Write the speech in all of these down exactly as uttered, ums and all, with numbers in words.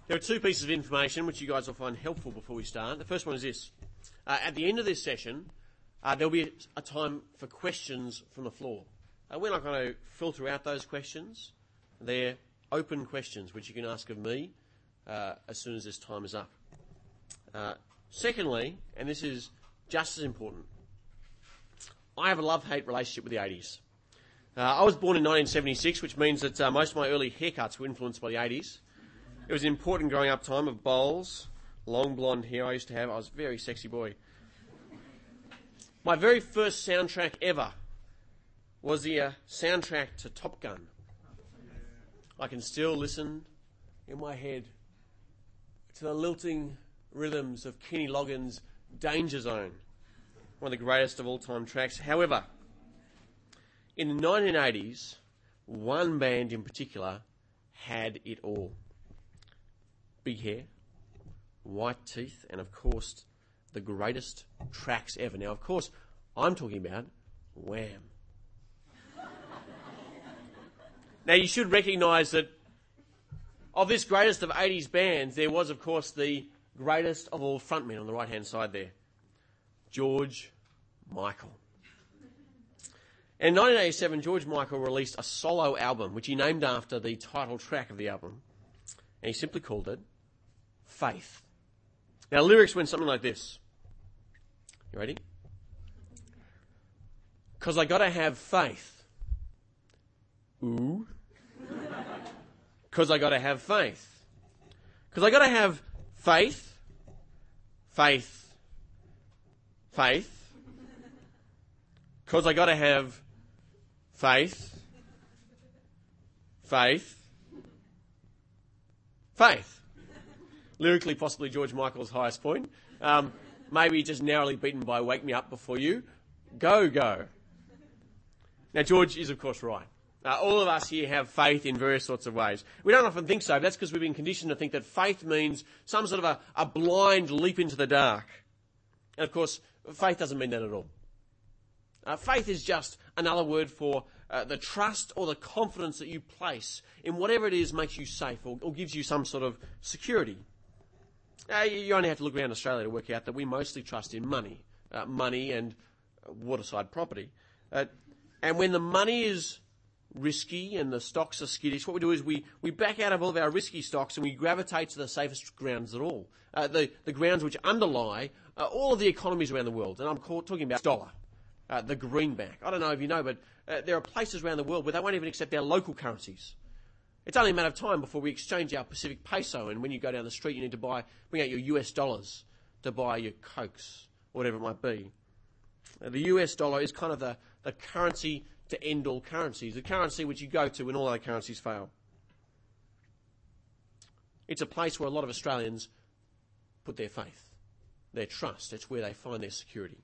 There are two pieces of information which you guys will find helpful before we start. The first one is this. Uh, at the end of this session, uh, there'll be a, a time for questions from the floor. Uh, we're not going to filter out those questions. They're open questions which you can ask of me uh, as soon as this time is up. Uh, secondly, and this is just as important, I have a love-hate relationship with the eighties. Uh, I was born in nineteen seventy-six, which means that uh, most of my early haircuts were influenced by the eighties. It was an important growing up time of bowls, long blonde hair I used to have. I was a very sexy boy. My very first soundtrack ever was the uh, soundtrack to Top Gun. I can still listen in my head to the lilting rhythms of Kenny Loggins' Danger Zone, one of the greatest of all-time tracks. However, in the nineteen eighties, one band in particular had it all. Big hair, white teeth, and of course, the greatest tracks ever. Now, of course, I'm talking about Wham. Now, you should recognise that of this greatest of eighties bands, there was, of course, the greatest of all frontmen on the right-hand side there, George Michael. In nineteen eighty-seven, George Michael released a solo album, which he named after the title track of the album, and he simply called it Faith. Now, lyrics went something like this. You ready? 'Cause I gotta have faith. Ooh. 'Cause I gotta have faith. 'Cause I gotta have faith, faith, faith. 'Cause I gotta have faith, faith, faith. Lyrically, possibly George Michael's highest point. Um, maybe just narrowly beaten by Wake Me Up Before You. Go, go. Now, George is, of course, right. Uh, all of us here have faith in various sorts of ways. We don't often think so, but that's because we've been conditioned to think that faith means some sort of a, a blind leap into the dark. And, of course, faith doesn't mean that at all. Uh, faith is just another word for uh, the trust or the confidence that you place in whatever it is makes you safe or, or gives you some sort of security. Uh, you only have to look around Australia to work out that we mostly trust in money, uh, money and waterside property. Uh, and when the money is risky and the stocks are skittish, what we do is we, we back out of all of our risky stocks and we gravitate to the safest grounds at all, uh, the, the grounds which underlie uh, all of the economies around the world. And I'm call, talking about dollar, uh, the greenback. I don't know if you know, but uh, there are places around the world where they won't even accept our local currencies. It's only a matter of time before we exchange our Pacific peso, and when you go down the street, you need to buy, bring out your U S dollars to buy your Cokes, or whatever it might be. Uh, the U S dollar is kind of the, the currency to end all currencies, the currency which you go to when all other currencies fail. It's a place where a lot of Australians put their faith, their trust. It's where they find their security.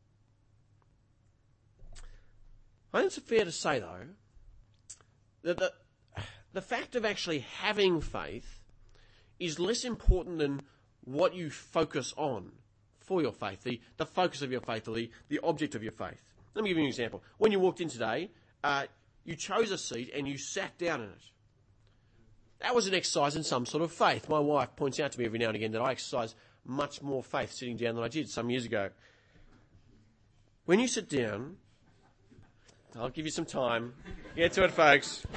I think it's fair to say, though, that the The fact of actually having faith is less important than what you focus on for your faith, the, the focus of your faith, or the, the object of your faith. Let me give you an example. When you walked in today, uh, you chose a seat and you sat down in it. That was an exercise in some sort of faith. My wife points out to me every now and again that I exercise much more faith sitting down than I did some years ago. When you sit down, I'll give you some time. Get to it, folks.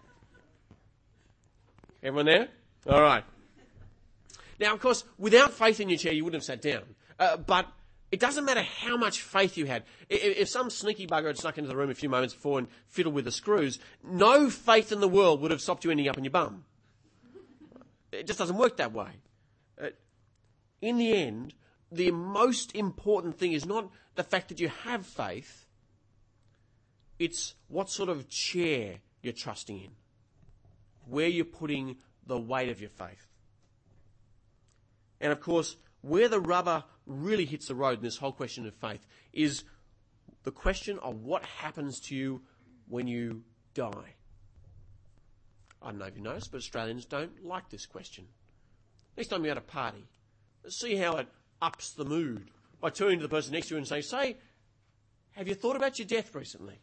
Everyone there? All right. Now, of course, without faith in your chair, you wouldn't have sat down. Uh, but it doesn't matter how much faith you had. If, if some sneaky bugger had snuck into the room a few moments before and fiddled with the screws, no faith in the world would have stopped you ending up in your bum. It just doesn't work that way. Uh, in the end, the most important thing is not the fact that you have faith. It's what sort of chair you're trusting in, where you're putting the weight of your faith. And of course, where the rubber really hits the road in this whole question of faith is the question of what happens to you when you die. I don't know if you noticed, but Australians don't like this question. Next time you're at a party, see how it ups the mood by turning to the person next to you and saying, say, have you thought about your death recently?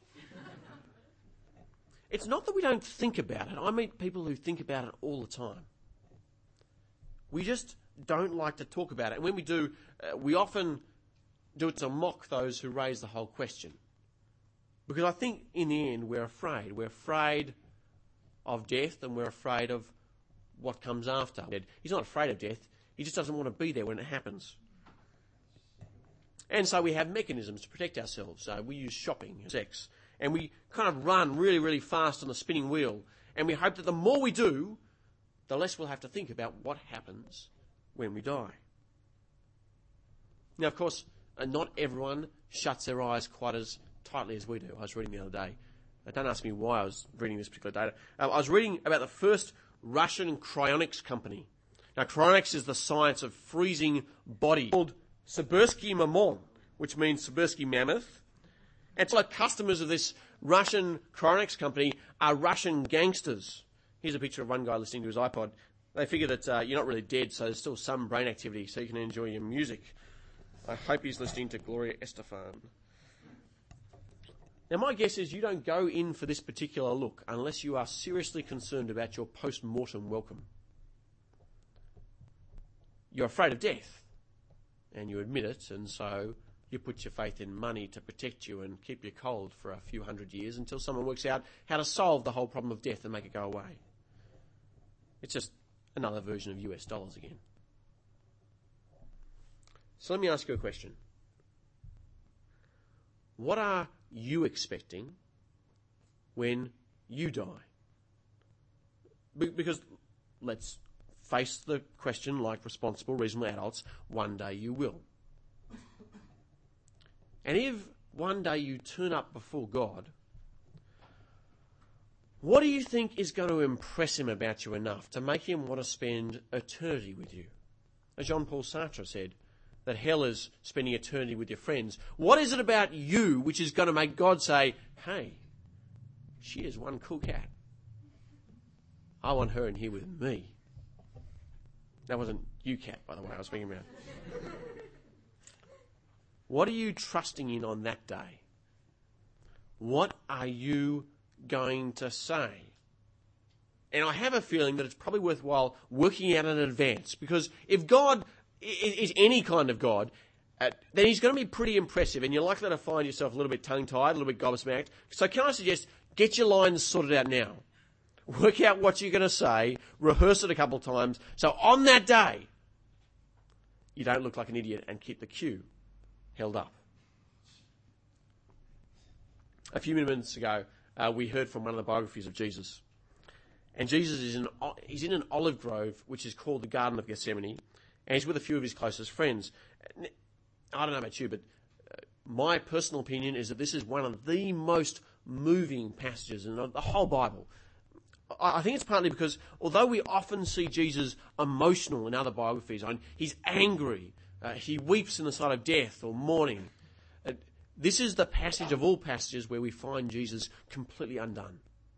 It's not that we don't think about it. I meet people who think about it all the time. we just don't like to talk about it. And when we do, uh, we often do it to mock those who raise the whole question. Because I think in the end we're afraid. We're afraid of death, and we're afraid of what comes after. He's not afraid of death. He just doesn't want to be there when it happens. And so we have mechanisms to protect ourselves. Uh, we use shopping, sex, and we kind of run really, really fast on the spinning wheel. And we hope that the more we do, the less we'll have to think about what happens when we die. Now, of course, uh, not everyone shuts their eyes quite as tightly as we do. I was reading the other day. Uh, don't ask me why I was reading this particular data. Uh, I was reading about the first Russian cryonics company. Now, cryonics is the science of freezing bodies. Called Sibersky Mamon, which means Sibersky mammoth. And so, like, customers of this Russian cryonics company are Russian gangsters. Here's a picture of one guy listening to his iPod. They figure that uh, you're not really dead, so there's still some brain activity, so you can enjoy your music. I hope he's listening to Gloria Estefan. Now, my guess is you don't go in for this particular look unless you are seriously concerned about your post-mortem welcome. You're afraid of death, and you admit it, and so you put your faith in money to protect you and keep you cold for a few hundred years until someone works out how to solve the whole problem of death and make it go away. It's just another version of U S dollars again. So let me ask you a question. What are you expecting when you die? Be- because let's face the question like responsible, reasonable adults, one day you will. And if one day you turn up before God, what do you think is going to impress him about you enough to make him want to spend eternity with you? As Jean-Paul Sartre said, that hell is spending eternity with your friends. What is it about you which is going to make God say, hey, she is one cool cat. I want her in here with me. That wasn't you, cat, by the way, I was speaking about. What are you trusting in on that day? What are you going to say? And I have a feeling that it's probably worthwhile working out in advance, because if God is any kind of God, uh, then he's going to be pretty impressive, and you're likely to find yourself a little bit tongue-tied, a little bit gobsmacked. So can I suggest, get your lines sorted out now. Work out what you're going to say, rehearse it a couple of times, so on that day, you don't look like an idiot and keep the queue held up. A few minutes ago, uh, we heard from one of the biographies of Jesus. And Jesus is in, he's in an olive grove, which is called the Garden of Gethsemane, and he's with a few of his closest friends. I don't know about you, but my personal opinion is that this is one of the most moving passages in the whole Bible. I think it's partly because although we often see Jesus emotional in other biographies, he's angry, uh, he weeps in the sight of death or mourning, uh, this is the passage of all passages where we find Jesus completely undone.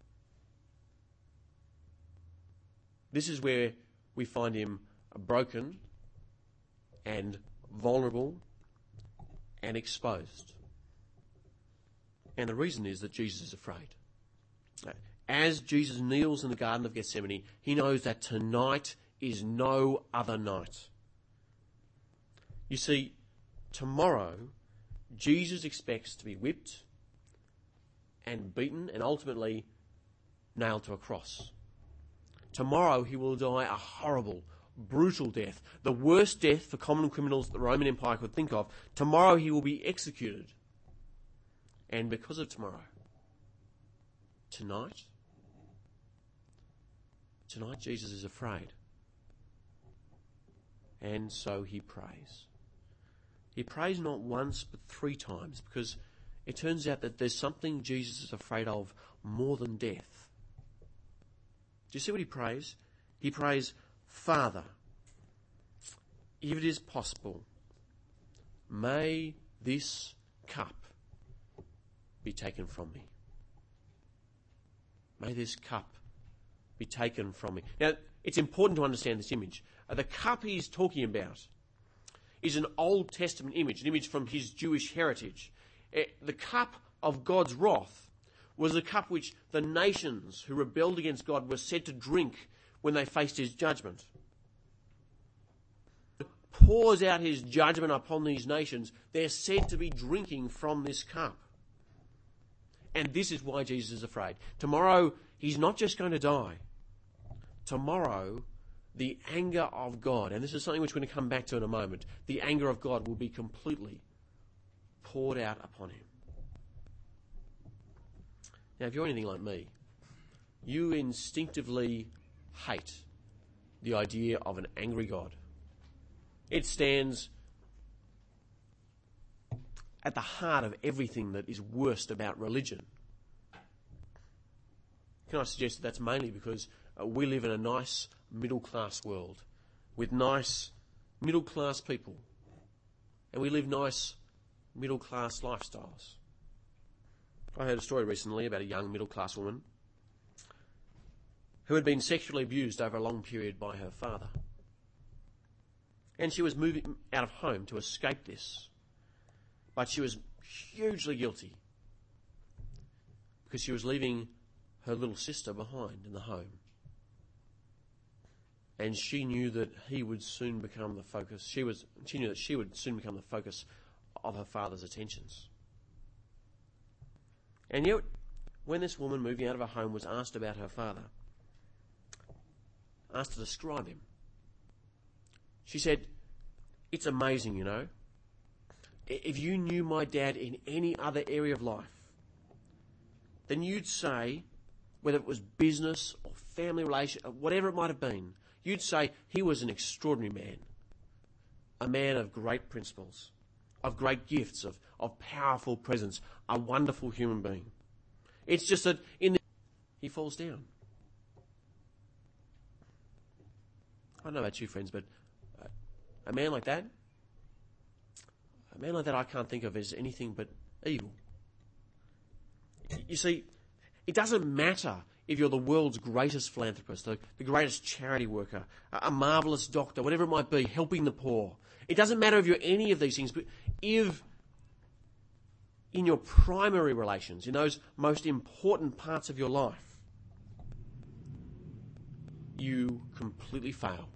This is where we find him broken and vulnerable and exposed. And the reason is that Jesus is afraid. As Jesus kneels in the Garden of Gethsemane, he knows that tonight is no other night. You see, tomorrow, Jesus expects to be whipped and beaten and ultimately nailed to a cross. Tomorrow he will die a horrible, brutal death, the worst death for common criminals that the Roman Empire could think of. Tomorrow he will be executed. And because of tomorrow, tonight, tonight Jesus is afraid. And so he prays. He prays not once but three times, because it turns out that there's something Jesus is afraid of more than death. Do you see what he prays? He prays, Father, if it is possible, may this cup be taken from me. May this cup be taken from me. Now, it's important to understand this image. Uh, the cup he's talking about is an Old Testament image, an image from his Jewish heritage. Uh, the cup of God's wrath was the cup which the nations who rebelled against God were said to drink when they faced his judgment. pours out his judgment upon these nations, they're said to be drinking from this cup. And this is why Jesus is afraid. Tomorrow, he's not just going to die. Tomorrow, the anger of God, and this is something which we're going to come back to in a moment, the anger of God will be completely poured out upon him. Now, if you're anything like me, you instinctively hate the idea of an angry God. It stands at the heart of everything that is worst about religion. Can I suggest that that's mainly because uh, we live in a nice middle-class world with nice middle-class people, and we live nice middle-class lifestyles. I heard a story recently about a young middle-class woman who had been sexually abused over a long period by her father. And she was moving out of home to escape this. But she was hugely guilty because she was leaving her little sister behind in the home. And she knew that he would soon become the focus. She was, she knew that she would soon become the focus of her father's attentions. And yet, when this woman moving out of her home was asked about her father, asked to describe him, she said, "It's amazing, you know. If you knew my dad in any other area of life, then you'd say, whether it was business or family relation, whatever it might have been, you'd say he was an extraordinary man, a man of great principles, of great gifts, of, of powerful presence, a wonderful human being. It's just that in the he falls down." I don't know about you, friends, but a man like that, a man like that I can't think of as anything but evil. You see, it doesn't matter if you're the world's greatest philanthropist, the, the greatest charity worker, a, a marvellous doctor, whatever it might be, helping the poor. It doesn't matter if you're any of these things, but if in your primary relations, in those most important parts of your life, you completely fail.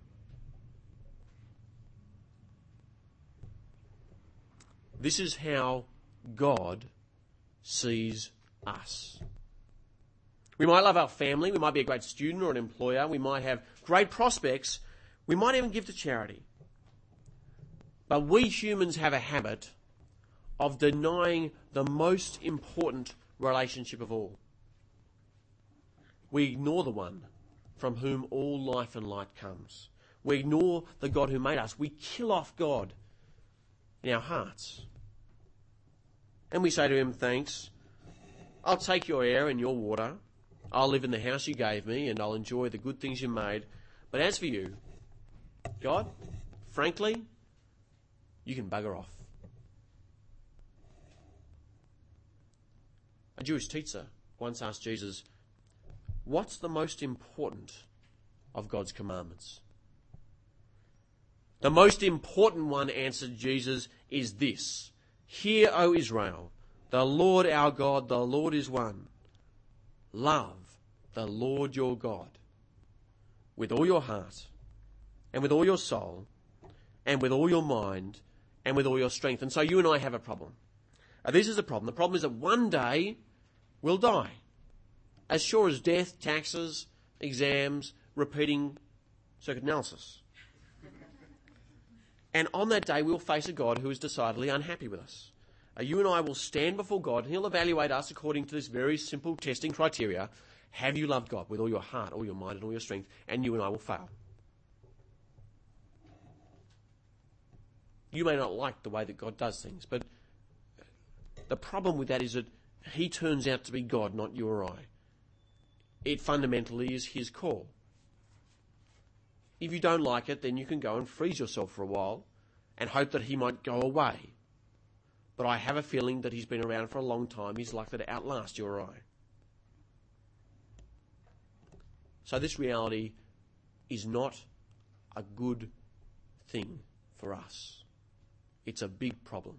This is how God sees us. We might love our family, we might be a great student or an employer, we might have great prospects, we might even give to charity. But we humans have a habit of denying the most important relationship of all. We ignore the one from whom all life and light comes. We ignore the God who made us. We kill off God in our hearts. And we say to him, "Thanks, I'll take your air and your water. I'll live in the house you gave me and I'll enjoy the good things you made. But as for you, God, frankly, you can bugger off." A Jewish teacher once asked Jesus, "What's the most important of God's commandments?" "The most important one," answered Jesus, "is this. Hear, O Israel, the Lord our God, the Lord is one. Love the Lord your God with all your heart and with all your soul and with all your mind and with all your strength." And so you and I have a problem. Now, this is the problem. The problem is that one day we'll die. As sure as death, taxes, exams, repeating circuit analysis. And on that day, we'll face a God who is decidedly unhappy with us. Uh, you and I will stand before God, and he'll evaluate us according to this very simple testing criteria. Have you loved God with all your heart, all your mind, and all your strength? And you and I will fail. You may not like the way that God does things, but the problem with that is that he turns out to be God, not you or I. It fundamentally is his call. If you don't like it, then you can go and freeze yourself for a while and hope that he might go away. But I have a feeling that he's been around for a long time. He's likely to outlast you or I. So this reality is not a good thing for us. It's a big problem.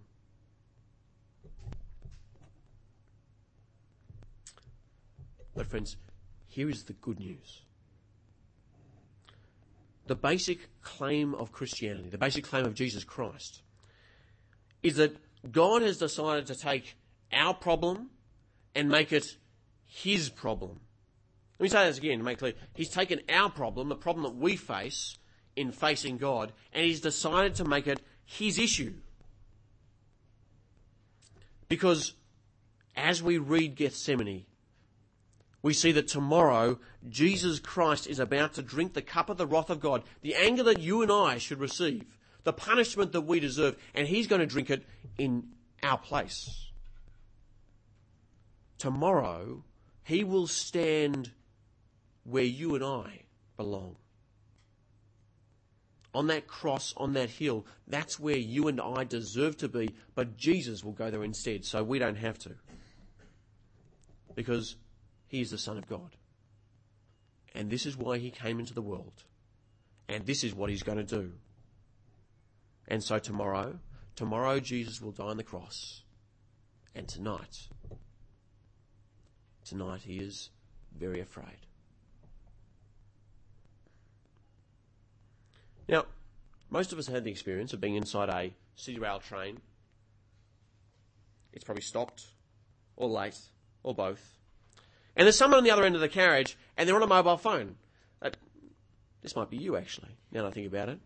But friends, here is the good news. the basic claim of Christianity, the basic claim of Jesus Christ, is that God has decided to take our problem and make it his problem. Let me say this again to make clear. He's taken our problem, the problem that we face in facing God, and he's decided to make it his issue. Because as we read Gethsemane, we see that tomorrow Jesus Christ is about to drink the cup of the wrath of God, the anger that you and I should receive, the punishment that we deserve, and he's going to drink it in our place. Tomorrow, he will stand where you and I belong. On that cross, on that hill, that's where you and I deserve to be, but Jesus will go there instead, so we don't have to. Because he is the Son of God. And this is why he came into the world. And this is what he's going to do. And so tomorrow, tomorrow Jesus will die on the cross. And tonight, tonight he is very afraid. Now, most of us have had the experience of being inside a City Rail train. It's probably stopped, or late, or both. And there's someone on the other end of the carriage, and they're on a mobile phone. Uh, this might be you, actually, now that I think about it.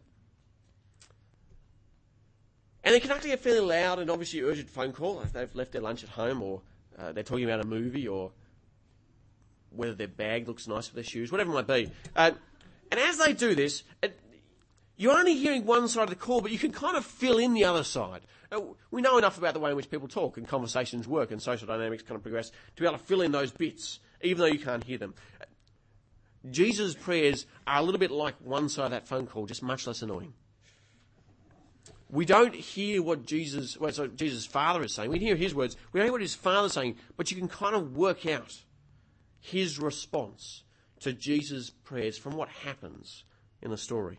And they're conducting a fairly loud and obviously urgent phone call. If they've left their lunch at home, or uh, they're talking about a movie, or whether their bag looks nice with their shoes, whatever it might be. Uh, and as they do this, it, you're only hearing one side of the call, but you can kind of fill in the other side. Uh, we know enough about the way in which people talk and conversations work and social dynamics kind of progress to be able to fill in those bits, even though you can't hear them. Uh, Jesus' prayers are a little bit like one side of that phone call, just much less annoying. We don't hear what Jesus, well, so Jesus' Father is saying. We hear his words. We don't hear what his Father's saying, but you can kind of work out his response to Jesus' prayers from what happens in the story.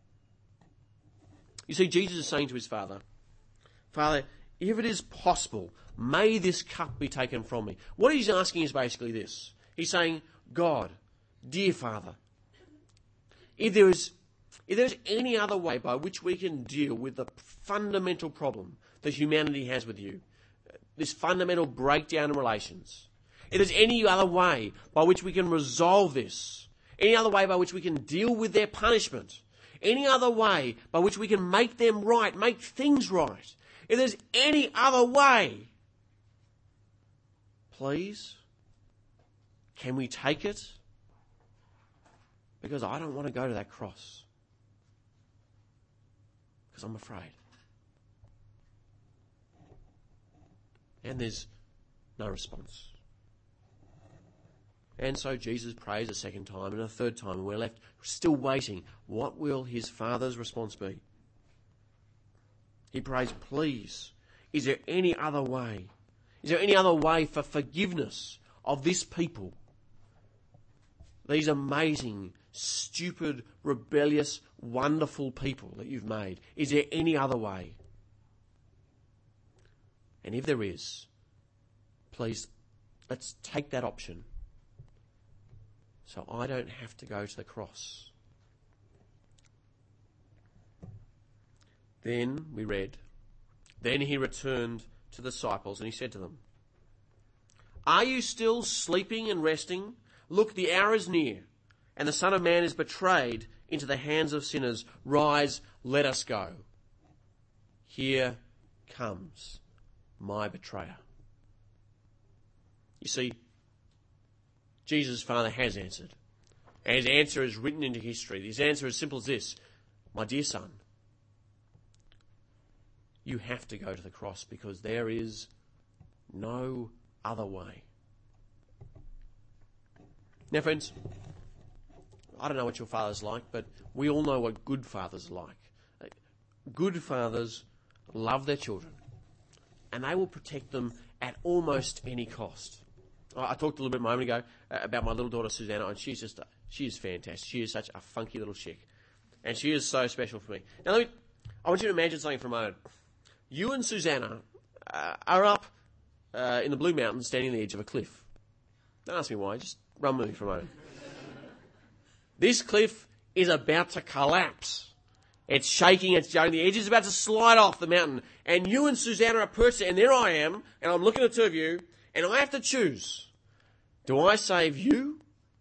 You see, Jesus is saying to his Father, Father, if it is possible, may this cup be taken from me. What he's asking is basically this. He's saying, God, dear Father, if there is, if there is any other way by which we can deal with the fundamental problem that humanity has with you, this fundamental breakdown in relations, if there's any other way by which we can resolve this, any other way by which we can deal with their punishment, any other way by which we can make them right, make things right, if there's any other way, please, can we take it? Because I don't want to go to that cross. Because I'm afraid. And there's no response. And so Jesus prays a second time and a third time, and we're left still waiting. What will his Father's response be? He prays, please, is there any other way? Is there any other way for forgiveness of this people? These amazing, stupid, rebellious, wonderful people that you've made. Is there any other way? And if there is, please, let's take that option so I don't have to go to the cross. Then we read, then he returned to the disciples and he said to them, are you still sleeping and resting? Look, the hour is near, and the Son of Man is betrayed into the hands of sinners. Rise, let us go. Here comes my betrayer. You see, Jesus' Father has answered. And his answer is written into history. His answer is simple as this. My dear son, you have to go to the cross because there is no other way. Now, friends, I don't know what your father's like, but we all know what good fathers are like. Good fathers love their children, and they will protect them at almost any cost. I talked a little bit a moment ago about my little daughter Susanna, and she's just, she is fantastic. She is such a funky little chick, and she is so special for me. Now, let me, I want you to imagine something for a moment. You and Susanna uh, are up uh, in the Blue Mountains, standing on the edge of a cliff. Don't ask me why, just run with me for a moment. This cliff is about to collapse. It's shaking, it's going, the edge is about to slide off the mountain. And you and Susanna are perched, and there I am, and I'm looking at the two of you, and I have to choose. Do I save you?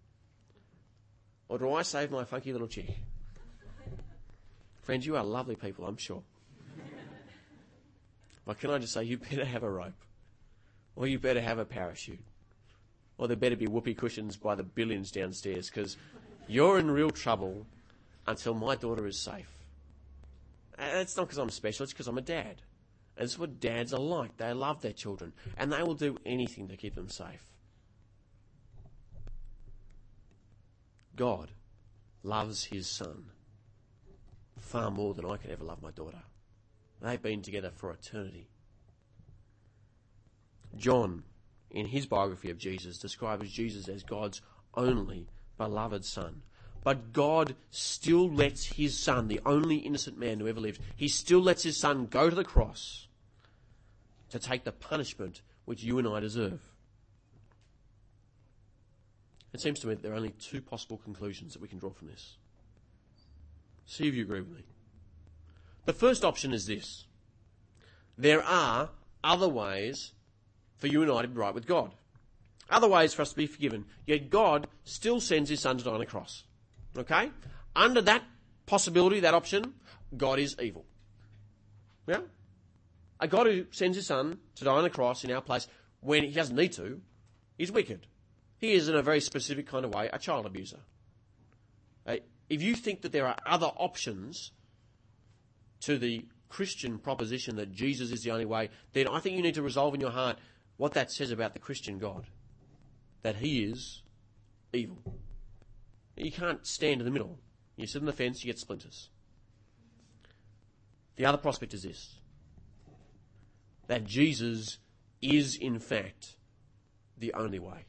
Or do I save my funky little chick? Friends, you are lovely people, I'm sure. But can I just say, you better have a rope. Or you better have a parachute. Or there better be whoopee cushions by the billions downstairs, because you're in real trouble until my daughter is safe. And it's not because I'm special, it's because I'm a dad. And it's what dads are like. They love their children. And they will do anything to keep them safe. God loves his son far more than I could ever love my daughter. They've been together for eternity. John, in his biography of Jesus, describes Jesus as God's only beloved son. But God still lets his son, the only innocent man who ever lived, he still lets his son go to the cross to take the punishment which you and I deserve. It seems to me that there are only two possible conclusions that we can draw from this. See if you agree with me. The first option is this. There are other ways for you and I to be right with God. Other ways for us to be forgiven. Yet God still sends his son to die on the cross. Okay? Under that possibility, that option, God is evil. Yeah? A God who sends his son to die on the cross in our place when he doesn't need to is wicked. He is, in a very specific kind of way, a child abuser. Uh, if you think that there are other options to the Christian proposition that Jesus is the only way, then I think you need to resolve in your heart what that says about the Christian God. That he is evil. You can't stand in the middle. You sit on the fence, you get splinters. The other prospect is this. That Jesus is, in fact, the only way.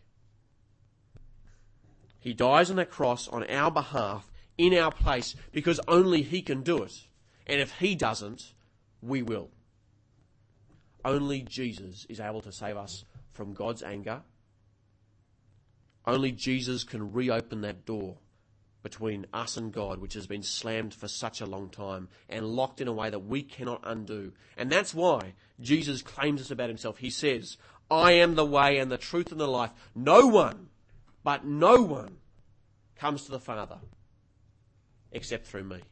He dies on that cross on our behalf, in our place, because only he can do it. And if he doesn't, we will. Only Jesus is able to save us from God's anger. Only Jesus can reopen that door between us and God, which has been slammed for such a long time and locked in a way that we cannot undo. And that's why Jesus claims this about himself. He says, I am the way and the truth and the life. No one, but no one, comes to the Father except through me.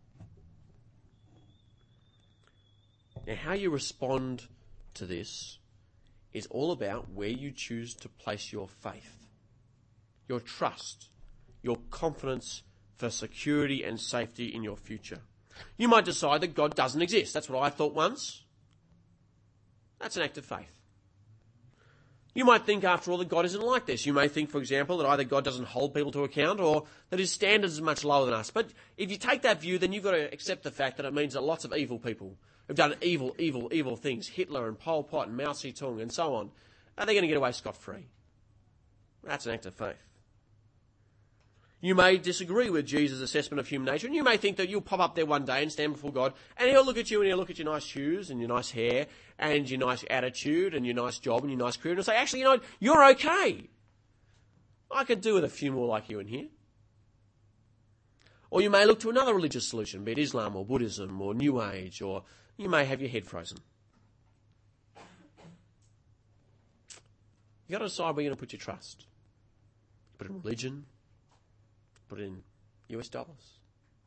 Now, how you respond to this is all about where you choose to place your faith, your trust, your confidence for security and safety in your future. You might decide that God doesn't exist. That's what I thought once. That's an act of faith. You might think, after all, that God isn't like this. You may think, for example, that either God doesn't hold people to account or that his standards are much lower than us. But if you take that view, then you've got to accept the fact that it means that lots of evil people have done evil, evil, evil things. Hitler and Pol Pot and Mao Zedong and so on. Are they going to get away scot-free? That's an act of faith. You may disagree with Jesus' assessment of human nature, and you may think that you'll pop up there one day and stand before God, and he'll look at you and he'll look at your nice shoes and your nice hair and your nice attitude and your nice job and your nice career, and he'll say, actually, you know, you're okay. I could do with a few more like you in here. Or you may look to another religious solution, be it Islam or Buddhism or New Age, or you may have your head frozen. You've got to decide where you're going to put your trust. Put it in religion. Put it in U S dollars.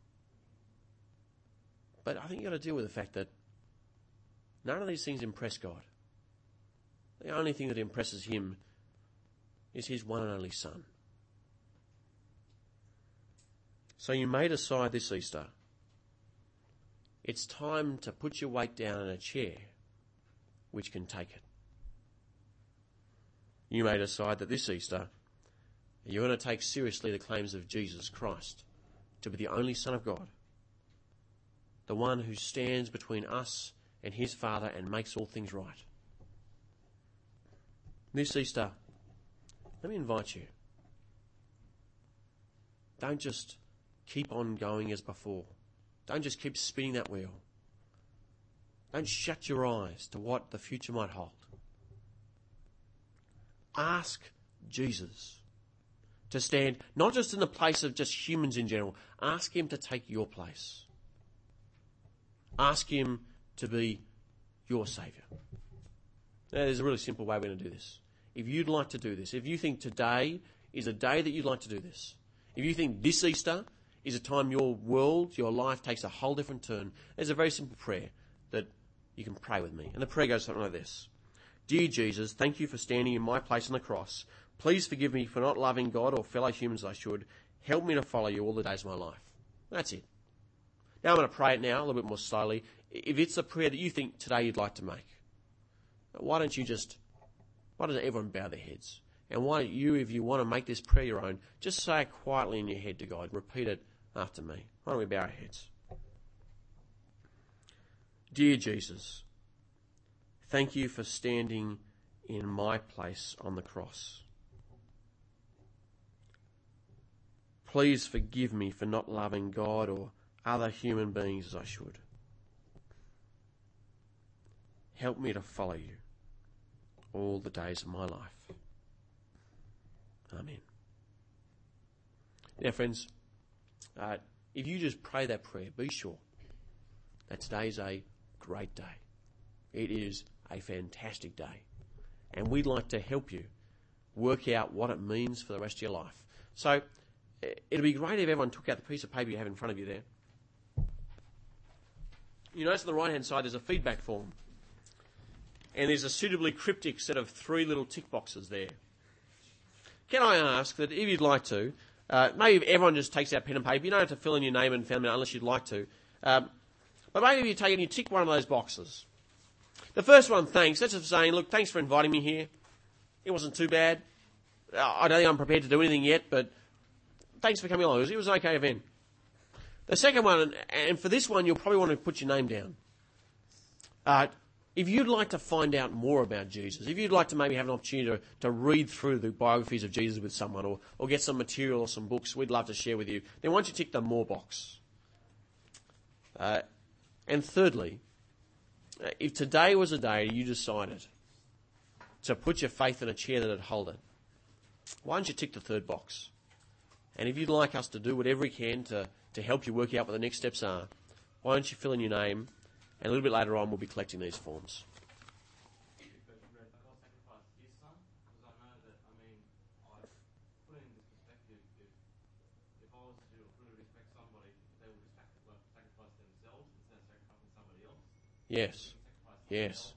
But I think you've got to deal with the fact that none of these things impress God. The only thing that impresses him is his one and only Son. So you may decide this Easter, it's time to put your weight down in a chair which can take it. You may decide that this Easter you're going to take seriously the claims of Jesus Christ to be the only Son of God, the one who stands between us and his Father and makes all things right. This Easter, let me invite you. Don't just keep on going as before. Don't just keep spinning that wheel. Don't shut your eyes to what the future might hold. Ask Jesus to stand not just in the place of just humans in general. Ask him to take your place. Ask him to be your Saviour. Now, there's a really simple way we're going to do this. If you'd like to do this, if you think today is a day that you'd like to do this, if you think this Easter is a time your world, your life takes a whole different turn, there's a very simple prayer that you can pray with me. And the prayer goes something like this. Dear Jesus, thank you for standing in my place on the cross. Please forgive me for not loving God or fellow humans as I should. Help me to follow you all the days of my life. That's it. Now I'm going to pray it now a little bit more slowly. If it's a prayer that you think today you'd like to make, why don't you just, why doesn't everyone bow their heads? And why don't you, if you want to make this prayer your own, just say it quietly in your head to God. Repeat it after me. Why don't we bow our heads? Dear Jesus, thank you for standing in my place on the cross. Please forgive me for not loving God or other human beings as I should. Help me to follow you all the days of my life. Amen. Now, friends, uh, if you just pray that prayer, be sure that today's a great day. It is a fantastic day. And we'd like to help you work out what it means for the rest of your life. So, it'd be great if everyone took out the piece of paper you have in front of you there. You notice on the right-hand side there's a feedback form. And there's a suitably cryptic set of three little tick boxes there. Can I ask that if you'd like to, uh, maybe if everyone just takes out pen and paper, you don't have to fill in your name and family unless you'd like to. Um, but maybe if you take and you tick one of those boxes. The first one, thanks. That's just saying, look, thanks for inviting me here. It wasn't too bad. I don't think I'm prepared to do anything yet, but thanks for coming along. It was, it was an okay event. The second one, and for this one, you'll probably want to put your name down. Uh, if you'd like to find out more about Jesus, if you'd like to maybe have an opportunity to, to read through the biographies of Jesus with someone or, or get some material or some books we'd love to share with you, then why don't you tick the more box? Uh, and thirdly, if today was a day you decided to put your faith in a chair that'd hold it, why don't you tick the third box? And if you'd like us to do whatever we can to, to help you work out what the next steps are, why don't you fill in your name, and a little bit later on we'll be collecting these forms. Yes. Yes.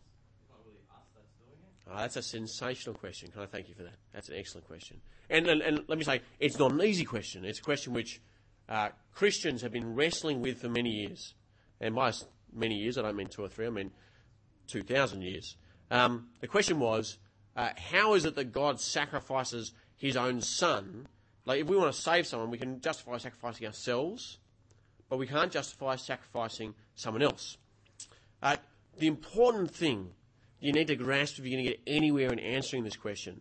Oh, that's a sensational question. Can I thank you for that? That's an excellent question. And, and, and let me say, it's not an easy question. It's a question which uh, Christians have been wrestling with for many years. And by many years, I don't mean two or three, I mean two thousand years. Um, the question was, uh, how is it that God sacrifices his own son? Like, if we want to save someone, we can justify sacrificing ourselves, but we can't justify sacrificing someone else. Uh, the important thing you need to grasp if you're going to get anywhere in answering this question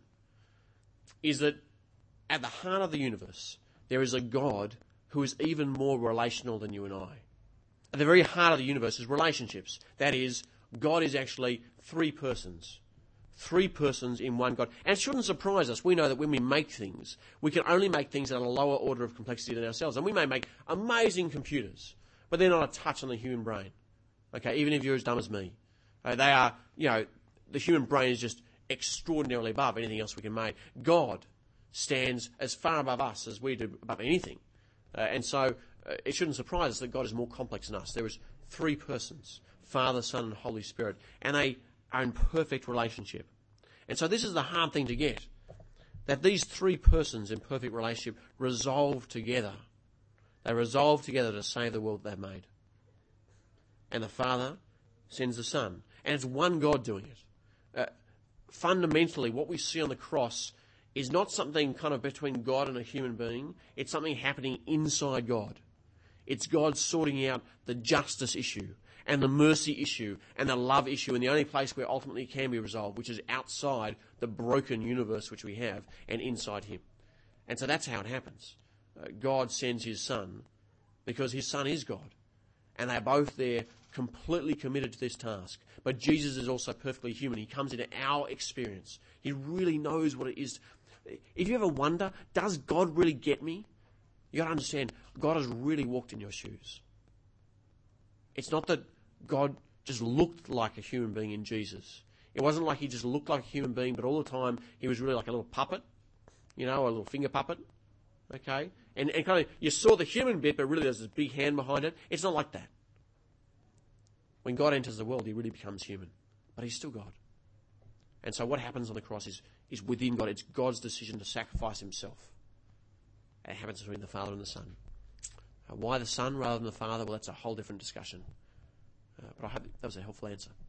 is that at the heart of the universe, there is a God who is even more relational than you and I. At the very heart of the universe is relationships. That is, God is actually three persons. Three persons in one God. And it shouldn't surprise us. We know that when we make things, we can only make things at a lower order of complexity than ourselves. And we may make amazing computers, but they're not a touch on the human brain. Okay, even if you're as dumb as me. Uh, they are, you know, the human brain is just extraordinarily above anything else we can make. God stands as far above us as we do above anything. Uh, and so uh, it shouldn't surprise us that God is more complex than us. There is three persons, Father, Son, and Holy Spirit, and they are in perfect relationship. And so this is the hard thing to get, that these three persons in perfect relationship resolve together. They resolve together to save the world they've made. And the Father sends the Son. And it's one God doing it. Uh, fundamentally, what we see on the cross is not something kind of between God and a human being. It's something happening inside God. It's God sorting out the justice issue and the mercy issue and the love issue in the only place where ultimately it can be resolved, which is outside the broken universe which we have and inside him. And so that's how it happens. Uh, God sends his Son because his Son is God. And they're both there completely committed to this task. But Jesus is also perfectly human. He comes into our experience. He really knows what it is if you ever wonder, does God really get me? You got to understand, God has really walked in your shoes. It's not that God just looked like a human being in Jesus. It wasn't like he just looked like a human being, but all the time he was really like a little puppet, you know, a little finger puppet. Okay? And, and kind of, you saw the human bit, but really there's this big hand behind it. It's not like that. When God enters the world, he really becomes human. But he's still God. And so what happens on the cross is, is within God. It's God's decision to sacrifice himself. And it happens between the Father and the Son. Uh, why the Son rather than the Father? Well, that's a whole different discussion. Uh, but I hope that was a helpful answer.